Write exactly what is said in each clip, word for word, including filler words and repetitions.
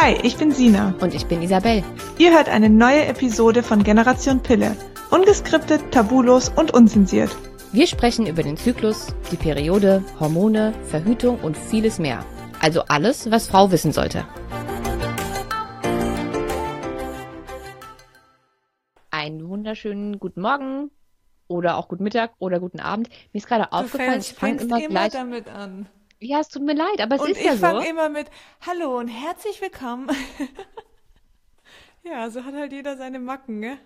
Hi, ich bin Sina. Und ich bin Isabel. Ihr hört eine neue Episode von Generation Pille. Ungeskriptet, tabulos und unzensiert. Wir sprechen über den Zyklus, die Periode, Hormone, Verhütung und vieles mehr. Also alles, was Frau wissen sollte. Einen wunderschönen guten Morgen oder auch guten Mittag oder guten Abend. Mir ist gerade aufgefallen, ich fange immer, immer gleich damit an. Ja, es tut mir leid, aber es und ist ja so. Und ich fange immer mit Hallo und herzlich willkommen. Ja, so hat halt jeder seine Macken, ne?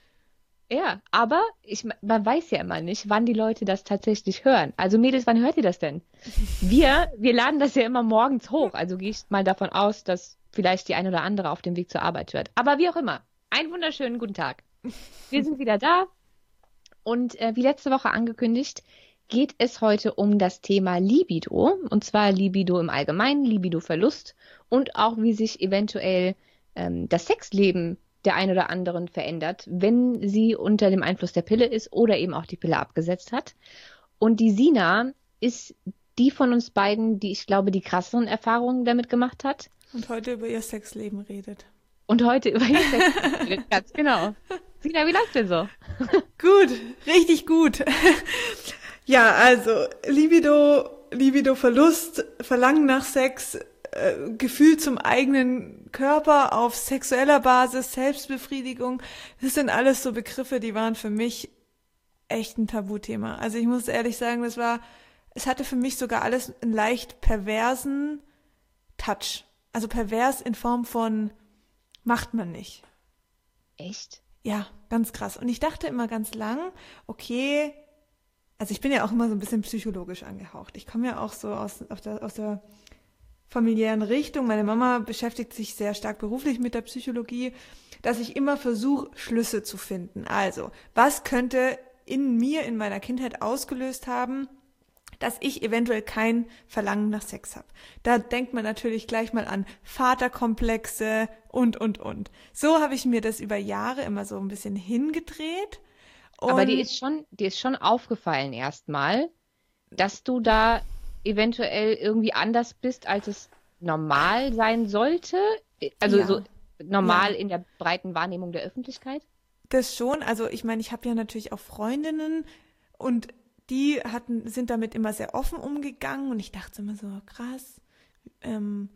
Ja, aber ich, man weiß ja immer nicht, wann die Leute das tatsächlich hören. Also Mädels, wann hört ihr das denn? Wir, wir laden das ja immer morgens hoch. Also gehe ich mal davon aus, dass vielleicht die ein oder andere auf dem Weg zur Arbeit hört. Aber wie auch immer, einen wunderschönen guten Tag. Wir sind wieder da und äh, wie letzte Woche angekündigt, geht es heute um das Thema Libido. Und zwar Libido im Allgemeinen, Libido-Verlust und auch wie sich eventuell ähm, das Sexleben der ein oder anderen verändert, wenn sie unter dem Einfluss der Pille ist oder eben auch die Pille abgesetzt hat. Und die Sina ist die von uns beiden, die ich glaube, die krasseren Erfahrungen damit gemacht hat. Und heute über ihr Sexleben redet. Und heute über ihr Sexleben redet, ganz genau. Sina, wie läuft's denn so? Gut, richtig gut. Ja, also Libido, Libido-Verlust, Verlangen nach Sex, äh, Gefühl zum eigenen Körper auf sexueller Basis, Selbstbefriedigung, das sind alles so Begriffe, die waren für mich echt ein Tabuthema. Also ich muss ehrlich sagen, das war, es hatte für mich sogar alles einen leicht perversen Touch. Also pervers in Form von macht man nicht. Echt? Ja, ganz krass. Und ich dachte immer ganz lang, okay, also ich bin ja auch immer so ein bisschen psychologisch angehaucht. Ich komme ja auch so aus, aus, der, aus der familiären Richtung. Meine Mama beschäftigt sich sehr stark beruflich mit der Psychologie, dass ich immer versuche, Schlüsse zu finden. Also, was könnte in mir, in meiner Kindheit ausgelöst haben, dass ich eventuell kein Verlangen nach Sex habe. Da denkt man natürlich gleich mal an Vaterkomplexe und, und, und. So habe ich mir das über Jahre immer so ein bisschen hingedreht. Und aber dir ist schon, dir ist schon aufgefallen erstmal, dass du da eventuell irgendwie anders bist, als es normal sein sollte? Also ja. so normal ja. in der breiten Wahrnehmung der Öffentlichkeit? Das schon. Also ich meine, ich habe ja natürlich auch Freundinnen und die hatten, sind damit immer sehr offen umgegangen und ich dachte immer so, krass, ähm,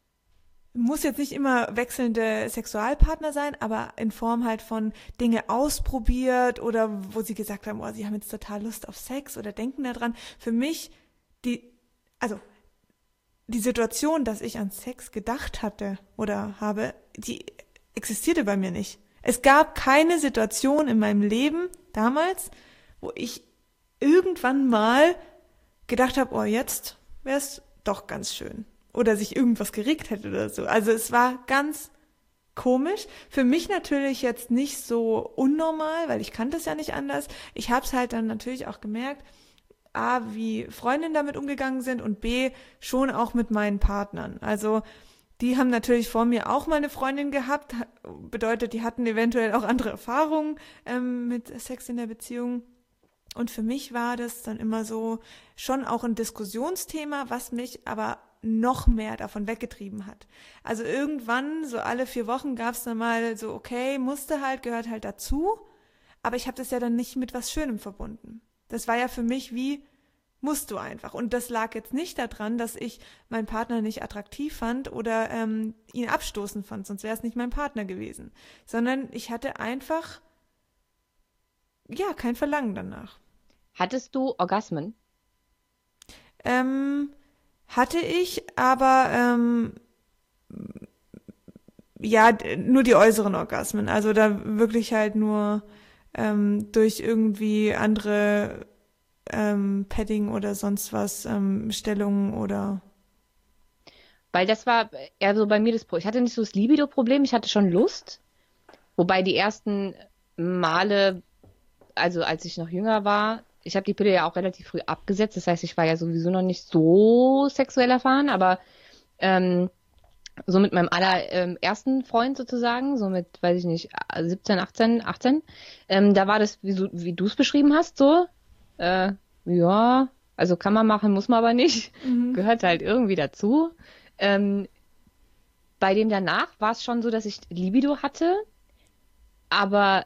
muss jetzt nicht immer wechselnde Sexualpartner sein, aber in Form halt von Dinge ausprobiert oder wo sie gesagt haben, oh, sie haben jetzt total Lust auf Sex oder denken daran. Für mich, die, also die Situation, dass ich an Sex gedacht hatte oder habe, die existierte bei mir nicht. Es gab keine Situation in meinem Leben damals, wo ich irgendwann mal gedacht habe, oh, jetzt wäre es doch ganz schön. Oder sich irgendwas geregt hätte oder so. Also es war ganz komisch. Für mich natürlich jetzt nicht so unnormal, weil ich kannte es ja nicht anders. Ich habe es halt dann natürlich auch gemerkt, A, wie Freundinnen damit umgegangen sind und B, schon auch mit meinen Partnern. Also die haben natürlich vor mir auch mal eine Freundin gehabt. Bedeutet, die hatten eventuell auch andere Erfahrungen ähm, mit Sex in der Beziehung. Und für mich war das dann immer so schon auch ein Diskussionsthema, was mich aber noch mehr davon weggetrieben hat. Also irgendwann, so alle vier Wochen gab es dann mal so, okay, musste halt, gehört halt dazu, aber ich habe das ja dann nicht mit was Schönem verbunden. Das war ja für mich wie, musst du einfach. Und das lag jetzt nicht daran, dass ich meinen Partner nicht attraktiv fand oder ähm, ihn abstoßend fand, sonst wäre es nicht mein Partner gewesen. Sondern ich hatte einfach, ja, kein Verlangen danach. Hattest du Orgasmen? Ähm... Hatte ich, aber ähm, ja, nur die äußeren Orgasmen. Also da wirklich halt nur ähm, durch irgendwie andere ähm, Padding oder sonst was, ähm, Stellungen oder... Weil das war eher so bei mir das Problem. Ich hatte nicht so das Libido-Problem, ich hatte schon Lust. Wobei die ersten Male, also als ich noch jünger war, ich habe die Pille ja auch relativ früh abgesetzt, das heißt, ich war ja sowieso noch nicht so sexuell erfahren, aber ähm, so mit meinem allerersten ähm, Freund sozusagen, so mit, weiß ich nicht, siebzehn, achtzehn, achtzehn, ähm, da war das, wie, so, wie du es beschrieben hast, so, äh, ja, also kann man machen, muss man aber nicht, mhm. Gehört halt irgendwie dazu. Ähm, bei dem danach war es schon so, dass ich Libido hatte, aber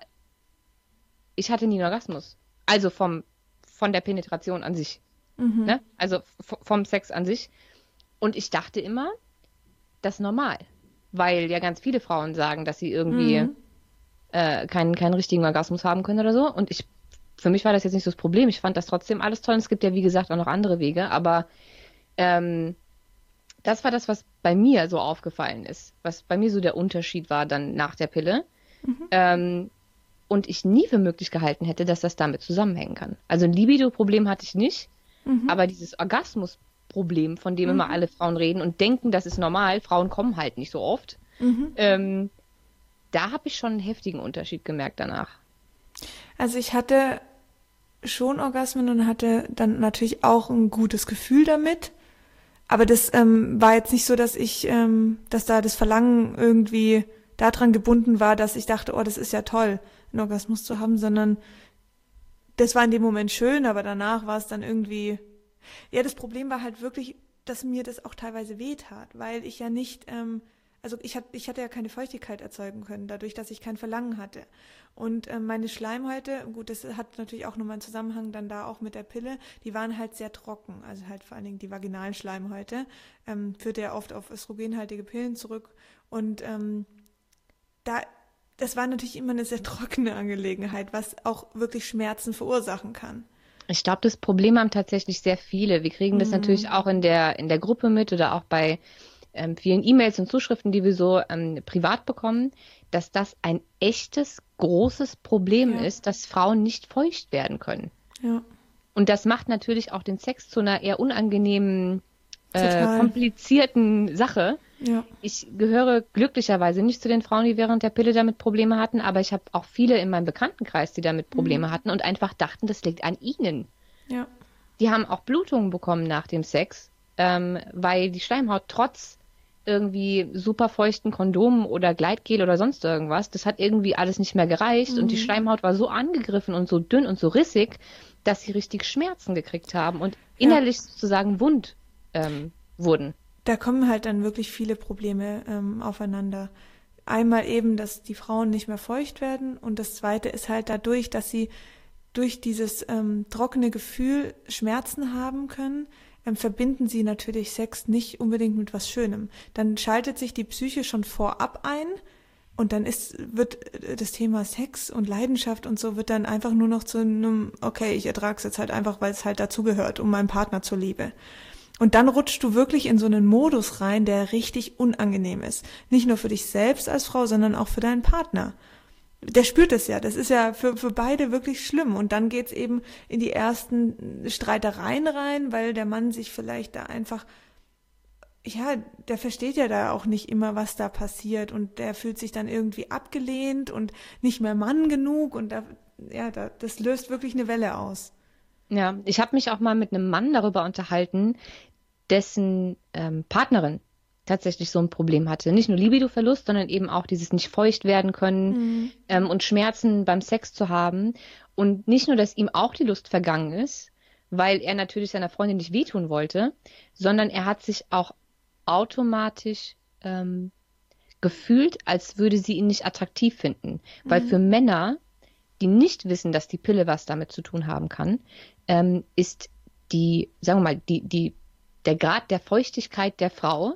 ich hatte nie einen Orgasmus. Also vom, von der Penetration an sich. Mhm. Ne? Also v- vom Sex an sich. Und ich dachte immer, das ist normal. Weil ja ganz viele Frauen sagen, dass sie irgendwie Mhm. äh, keinen, keinen richtigen Orgasmus haben können oder so. Und ich, für mich war das jetzt nicht so das Problem. Ich fand das trotzdem alles toll. Und es gibt ja, wie gesagt, auch noch andere Wege. Aber ähm, das war das, was bei mir so aufgefallen ist. Was bei mir so der Unterschied war dann nach der Pille. Mhm. Ähm, und ich nie für möglich gehalten hätte, dass das damit zusammenhängen kann. Also ein Libido-Problem hatte ich nicht. Mhm. Aber dieses Orgasmus-Problem, von dem Mhm. immer alle Frauen reden und denken, das ist normal, Frauen kommen halt nicht so oft, Mhm. ähm, da habe ich schon einen heftigen Unterschied gemerkt danach. Also ich hatte schon Orgasmen und hatte dann natürlich auch ein gutes Gefühl damit. Aber das ähm, war jetzt nicht so, dass ich, ähm, dass da das Verlangen irgendwie daran gebunden war, dass ich dachte, oh, das ist ja toll, einen Orgasmus zu haben, sondern das war in dem Moment schön, aber danach war es dann irgendwie, ja, das Problem war halt wirklich, dass mir das auch teilweise wehtat, weil ich ja nicht, ähm, also ich, hat, ich hatte ja keine Feuchtigkeit erzeugen können, dadurch, dass ich kein Verlangen hatte. Und ähm, meine Schleimhäute, gut, das hat natürlich auch nochmal einen Zusammenhang dann da auch mit der Pille, die waren halt sehr trocken, also halt vor allen Dingen die vaginalen Schleimhäute, ähm, führte ja oft auf östrogenhaltige Pillen zurück und ähm, da, das war natürlich immer eine sehr trockene Angelegenheit, was auch wirklich Schmerzen verursachen kann. Ich glaube, das Problem haben tatsächlich sehr viele. Wir kriegen das Mhm. natürlich auch in der, in der Gruppe mit oder auch bei ähm, vielen E-Mails und Zuschriften, die wir so ähm, privat bekommen, dass das ein echtes, großes Problem Ja. ist, dass Frauen nicht feucht werden können. Ja, Und das macht natürlich auch den Sex zu einer eher unangenehmen, äh, Total. komplizierten Sache. ja, Ich gehöre glücklicherweise nicht zu den Frauen, die während der Pille damit Probleme hatten, aber ich habe auch viele in meinem Bekanntenkreis, die damit Probleme hatten und einfach dachten, das liegt an ihnen. ja, Die haben auch Blutungen bekommen nach dem Sex, ähm, weil die Schleimhaut trotz irgendwie super feuchten Kondomen oder Gleitgel oder sonst irgendwas, das hat irgendwie alles nicht mehr gereicht und die Schleimhaut war so angegriffen und so dünn und so rissig, dass sie richtig Schmerzen gekriegt haben und innerlich sozusagen wund ähm, wurden. da kommen halt dann wirklich viele Probleme ähm, aufeinander. Einmal eben, dass die Frauen nicht mehr feucht werden und das Zweite ist halt dadurch, dass sie durch dieses ähm, trockene Gefühl Schmerzen haben können, ähm, verbinden sie natürlich Sex nicht unbedingt mit was Schönem. Dann schaltet sich die Psyche schon vorab ein und dann ist, wird das Thema Sex und Leidenschaft und so wird dann einfach nur noch zu einem, okay, ich ertrage es jetzt halt einfach, weil es halt dazugehört, um meinen Partner zur Liebe. Und dann rutschst du wirklich in so einen Modus rein, der richtig unangenehm ist. Nicht nur für dich selbst als Frau, sondern auch für deinen Partner. Der spürt es ja. Das ist ja für, für beide wirklich schlimm. Und dann geht's eben in die ersten Streitereien rein, weil der Mann sich vielleicht da einfach, ja, der versteht ja da auch nicht immer, was da passiert. Und der fühlt sich dann irgendwie abgelehnt und nicht mehr Mann genug. Und da, ja, da, das löst wirklich eine Welle aus. Ja, ich habe mich auch mal mit einem Mann darüber unterhalten, dessen ähm, Partnerin tatsächlich so ein Problem hatte. Nicht nur Libidoverlust, sondern eben auch dieses nicht feucht werden können Mhm. ähm, und Schmerzen beim Sex zu haben. Und nicht nur, dass ihm auch die Lust vergangen ist, weil er natürlich seiner Freundin nicht wehtun wollte, sondern er hat sich auch automatisch ähm, gefühlt, als würde sie ihn nicht attraktiv finden. Weil für Männer, die nicht wissen, dass die Pille was damit zu tun haben kann, ähm, ist die, sagen wir mal, die, die, der Grad der Feuchtigkeit der Frau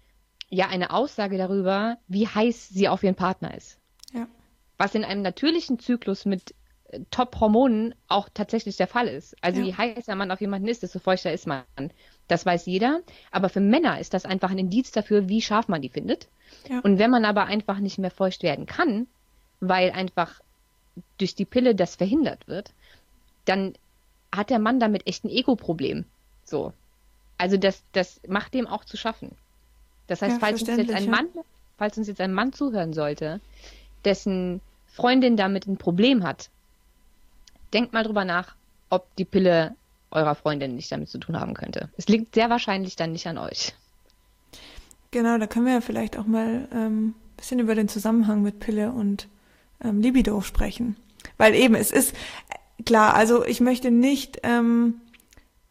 ja eine Aussage darüber, wie heiß sie auf ihren Partner ist. Ja. Was in einem natürlichen Zyklus mit äh, Top-Hormonen auch tatsächlich der Fall ist. Also Ja. je heißer man auf jemanden ist, desto feuchter ist man. Das weiß jeder. Aber für Männer ist das einfach ein Indiz dafür, wie scharf man die findet. Ja. Und wenn man aber einfach nicht mehr feucht werden kann, weil einfach durch die Pille das verhindert wird, dann hat der Mann damit echt ein Ego-Problem. So. Also das, das macht dem auch zu schaffen. Das heißt, Ja, falls uns jetzt ein verständlich, Mann, falls uns jetzt ein Mann zuhören sollte, dessen Freundin damit ein Problem hat, denkt mal drüber nach, ob die Pille eurer Freundin nicht damit zu tun haben könnte. Es liegt sehr wahrscheinlich dann nicht an euch. Genau, da können wir ja vielleicht auch mal ähm, ein bisschen über den Zusammenhang mit Pille und ähm, Libido sprechen. Weil eben, es ist äh, klar, also ich möchte nicht ähm,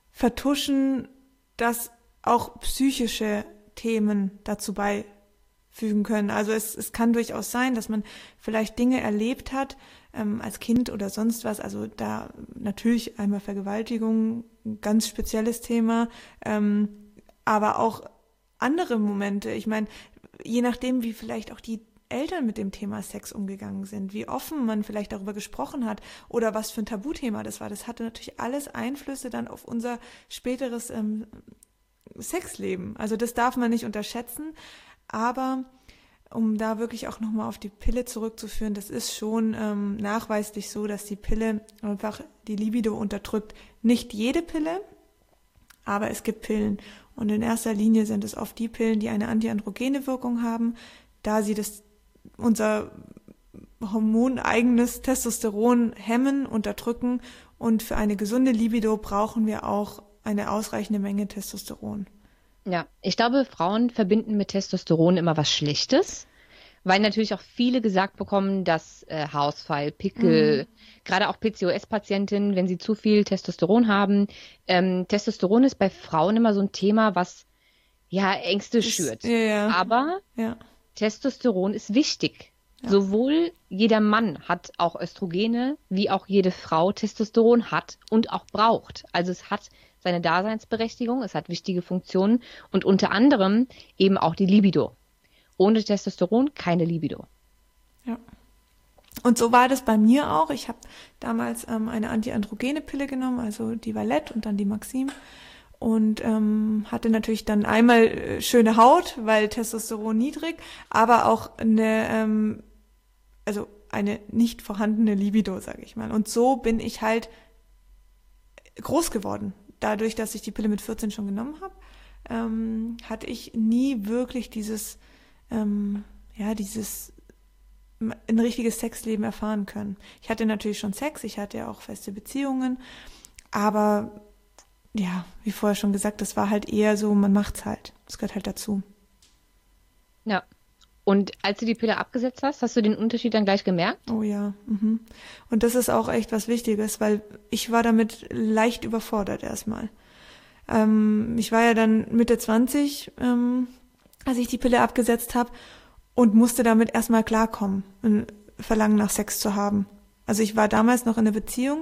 vertuschen, dass auch psychische Themen dazu fügen können. Also es, es kann durchaus sein, dass man vielleicht Dinge erlebt hat, ähm, als Kind oder sonst was. Also da natürlich einmal Vergewaltigung, ein ganz spezielles Thema, ähm, aber auch andere Momente. Ich meine, je nachdem, wie vielleicht auch die Eltern mit dem Thema Sex umgegangen sind, wie offen man vielleicht darüber gesprochen hat oder was für ein Tabuthema das war. Das hatte natürlich alles Einflüsse dann auf unser späteres ähm, Sexleben. Also das darf man nicht unterschätzen, aber um da wirklich auch nochmal auf die Pille zurückzuführen, das ist schon ähm, nachweislich so, dass die Pille einfach die Libido unterdrückt. Nicht jede Pille, aber es gibt Pillen. Und in erster Linie sind es oft die Pillen, die eine antiandrogene Wirkung haben, da sie das unser hormoneigenes Testosteron hemmen, unterdrücken, und für eine gesunde Libido brauchen wir auch eine ausreichende Menge Testosteron. Ja, ich glaube, Frauen verbinden mit Testosteron immer was Schlechtes, weil natürlich auch viele gesagt bekommen, dass äh, Haarausfall, Pickel, mhm. gerade auch P C O S-Patientinnen, wenn sie zu viel Testosteron haben, ähm, Testosteron ist bei Frauen immer so ein Thema, was ja Ängste das, schürt. Ja, ja. Aber ja. Testosteron ist wichtig. Ja. Sowohl jeder Mann hat auch Östrogene, wie auch jede Frau Testosteron hat und auch braucht. Also es hat seine Daseinsberechtigung, es hat wichtige Funktionen und unter anderem eben auch die Libido. Ohne Testosteron keine Libido. Ja. Und so war das bei mir auch. Ich habe damals ähm, eine antiandrogene Pille genommen, also die Valette und dann die Maxim. Und ähm, hatte natürlich dann einmal äh, schöne Haut, weil Testosteron niedrig, aber auch eine, ähm, also eine nicht vorhandene Libido, sage ich mal. Und so bin ich halt groß geworden. Dadurch, dass ich die Pille mit vierzehn schon genommen habe, ähm, hatte ich nie wirklich dieses, ähm, ja, dieses ein richtiges Sexleben erfahren können. Ich hatte natürlich schon Sex, ich hatte ja auch feste Beziehungen, aber ja, wie vorher schon gesagt, das war halt eher so, man macht's halt. Das gehört halt dazu. Ja. Und als du die Pille abgesetzt hast, hast du den Unterschied dann gleich gemerkt? Oh ja. Mhm. Und das ist auch echt was Wichtiges, weil ich war damit leicht überfordert erstmal. Ähm, ich war ja dann Mitte zwanzig, ähm, als ich die Pille abgesetzt habe, und musste damit erstmal klarkommen, ein Verlangen nach Sex zu haben. Also ich war damals noch in einer Beziehung,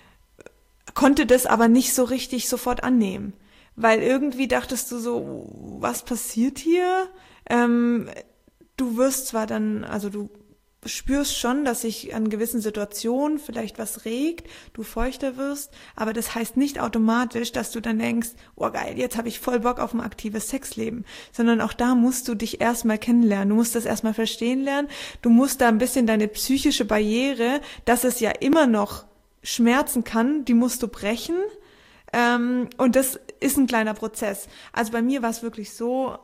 konnte das aber nicht so richtig sofort annehmen, weil irgendwie dachtest du so, was passiert hier? Ähm, du wirst zwar dann, also du spürst schon, dass sich an gewissen Situationen vielleicht was regt, du feuchter wirst, aber das heißt nicht automatisch, dass du dann denkst, oh geil, jetzt habe ich voll Bock auf ein aktives Sexleben, sondern auch da musst du dich erstmal kennenlernen, du musst das erstmal verstehen lernen, du musst da ein bisschen deine psychische Barriere, dass es ja immer noch schmerzen kann, die musst du brechen, ähm, und das ist ein kleiner Prozess. Also bei mir war es wirklich so,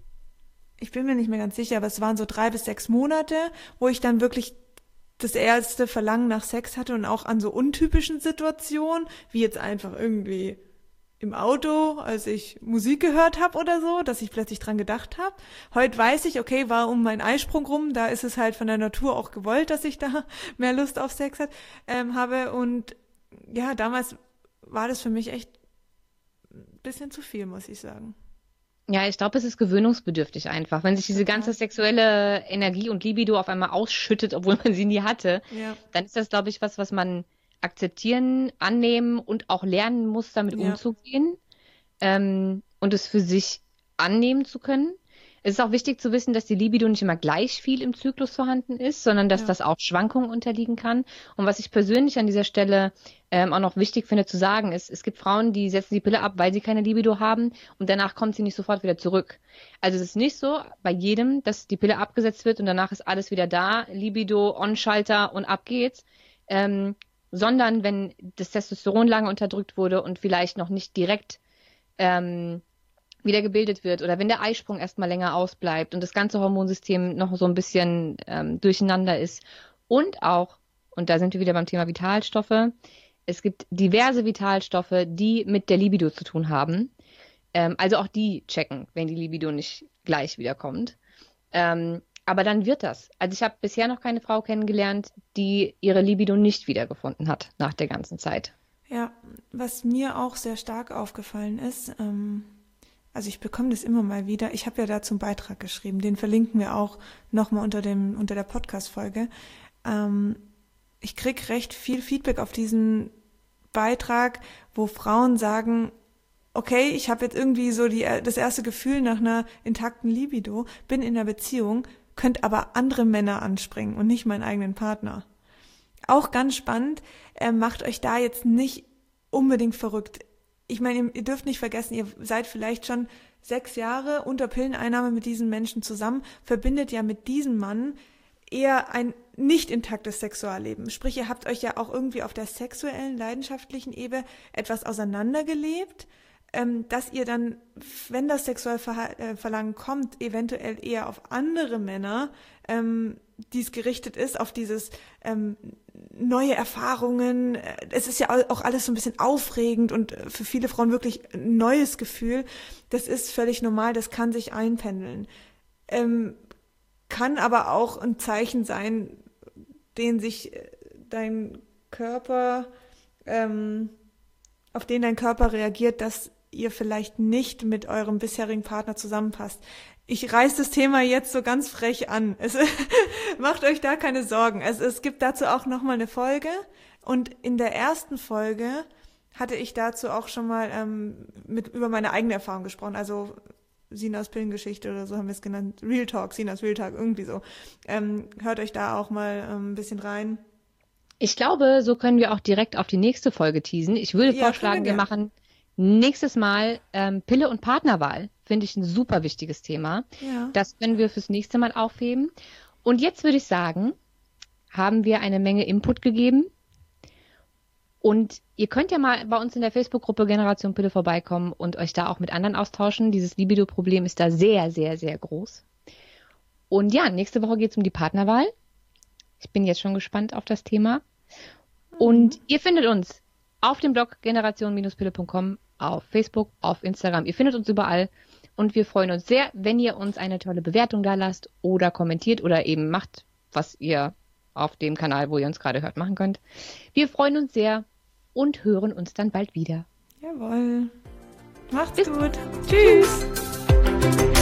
ich bin mir nicht mehr ganz sicher, aber es waren so drei bis sechs Monate, wo ich dann wirklich das erste Verlangen nach Sex hatte und auch an so untypischen Situationen, wie jetzt einfach irgendwie im Auto, als ich Musik gehört habe oder so, dass ich plötzlich dran gedacht habe. Heute weiß ich, okay, war um meinen Eisprung rum, da ist es halt von der Natur auch gewollt, dass ich da mehr Lust auf Sex hat, ähm, habe. Und ja, damals war das für mich echt ein bisschen zu viel, muss ich sagen. Ja, ich glaube, es ist gewöhnungsbedürftig einfach. Wenn sich diese ganze sexuelle Energie und Libido auf einmal ausschüttet, obwohl man sie nie hatte, ja. dann ist das, glaube ich, was, was man akzeptieren, annehmen und auch lernen muss, damit ja. umzugehen, ähm, und es für sich annehmen zu können. Es ist auch wichtig zu wissen, dass die Libido nicht immer gleich viel im Zyklus vorhanden ist, sondern dass ja. das auch Schwankungen unterliegen kann. Und was ich persönlich an dieser Stelle ähm, auch noch wichtig finde zu sagen, ist, es gibt Frauen, die setzen die Pille ab, weil sie keine Libido haben, und danach kommt sie nicht sofort wieder zurück. Also es ist nicht so bei jedem, dass die Pille abgesetzt wird und danach ist alles wieder da, Libido, On-Schalter und ab geht's, ähm, sondern wenn das Testosteron lange unterdrückt wurde und vielleicht noch nicht direkt ähm, wieder gebildet wird oder wenn der Eisprung erstmal länger ausbleibt und das ganze Hormonsystem noch so ein bisschen ähm, durcheinander ist. Und auch, und da sind wir wieder beim Thema Vitalstoffe, es gibt diverse Vitalstoffe, die mit der Libido zu tun haben. Ähm, also auch die checken, wenn die Libido nicht gleich wiederkommt. Ähm, aber dann wird das. Also ich habe bisher noch keine Frau kennengelernt, die ihre Libido nicht wiedergefunden hat nach der ganzen Zeit. Ja, was mir auch sehr stark aufgefallen ist, ähm, also ich bekomme das immer mal wieder. Ich habe ja dazu einen Beitrag geschrieben, den verlinken wir auch nochmal unter dem unter der Podcast-Folge. Ähm, ich kriege recht viel Feedback auf diesen Beitrag, wo Frauen sagen, okay, ich habe jetzt irgendwie so die, das erste Gefühl nach einer intakten Libido, bin in einer Beziehung, könnt aber andere Männer anspringen und nicht meinen eigenen Partner. Auch ganz spannend, äh, macht euch da jetzt nicht unbedingt verrückt. Ich meine, ihr, ihr dürft nicht vergessen, ihr seid vielleicht schon sechs Jahre unter Pilleneinnahme mit diesen Menschen zusammen, verbindet ja mit diesem Mann eher ein nicht intaktes Sexualleben. Sprich, ihr habt euch ja auch irgendwie auf der sexuellen, leidenschaftlichen Ebene etwas auseinandergelebt, ähm, dass ihr dann, wenn das Sexualverlangen kommt, eventuell eher auf andere Männer, ähm, dies gerichtet ist, auf dieses ähm, neue Erfahrungen. Es ist ja auch alles so ein bisschen aufregend und für viele Frauen wirklich ein neues Gefühl. Das ist völlig normal, das kann sich einpendeln. Ähm, kann aber auch ein Zeichen sein, den sich dein Körper, ähm, auf den dein Körper reagiert, dass ihr vielleicht nicht mit eurem bisherigen Partner zusammenpasst. Ich reiß das Thema jetzt so ganz frech an. Es, macht euch da keine Sorgen. Es, es gibt dazu auch nochmal eine Folge. Und in der ersten Folge hatte ich dazu auch schon mal ähm, mit über meine eigene Erfahrung gesprochen. Also Sinas Pillengeschichte oder so haben wir es genannt. Real Talk, Sinas Real Talk, irgendwie so. Ähm, hört euch da auch mal ähm, ein bisschen rein. Ich glaube, so können wir auch direkt auf die nächste Folge teasen. Ich würde Ja, vorschlagen, wir wir gern. machen nächstes Mal ähm, Pille und Partnerwahl. Finde ich ein super wichtiges Thema. Ja. Das können wir fürs nächste Mal aufheben. Und jetzt würde ich sagen, haben wir eine Menge Input gegeben. Und ihr könnt ja mal bei uns in der Facebook-Gruppe Generation Pille vorbeikommen und euch da auch mit anderen austauschen. Dieses Libido-Problem ist da sehr, sehr, sehr groß. Und ja, nächste Woche geht es um die Partnerwahl. Ich bin jetzt schon gespannt auf das Thema. Und ihr findet uns auf dem Blog generation Pille Punkt com, auf Facebook, auf Instagram. Ihr findet uns überall. Und wir freuen uns sehr, wenn ihr uns eine tolle Bewertung da lasst oder kommentiert oder eben macht, was ihr auf dem Kanal, wo ihr uns gerade hört, machen könnt. Wir freuen uns sehr und hören uns dann bald wieder. Jawohl. Macht's Bis gut. Tschüss.